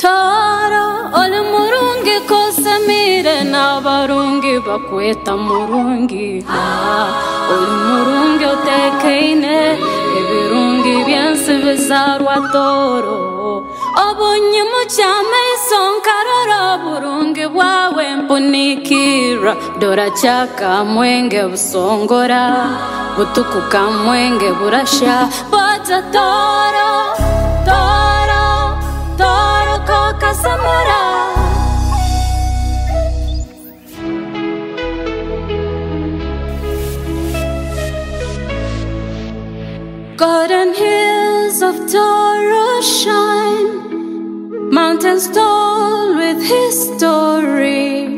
Toro ole murungi kosa mire na barungi bakweta murungi ole murungi otekeine ebirungi byense bizarwa toro obunye muchama isonkarora burungi bwawe mpunikira dora chaka mwenge busongora butukuka mwenge burasha bata toro toro toro koka samura golden hills of Toro shine, mountains tall with history,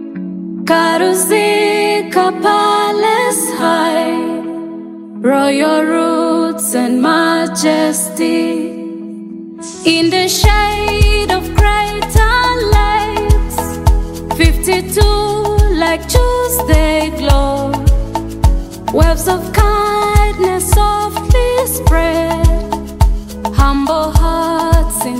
Karuzika palace high, royal roots and majesty. In the shade of greater lights, 52 like Tuesday glow, webs of kindness softly spread, humble hearts in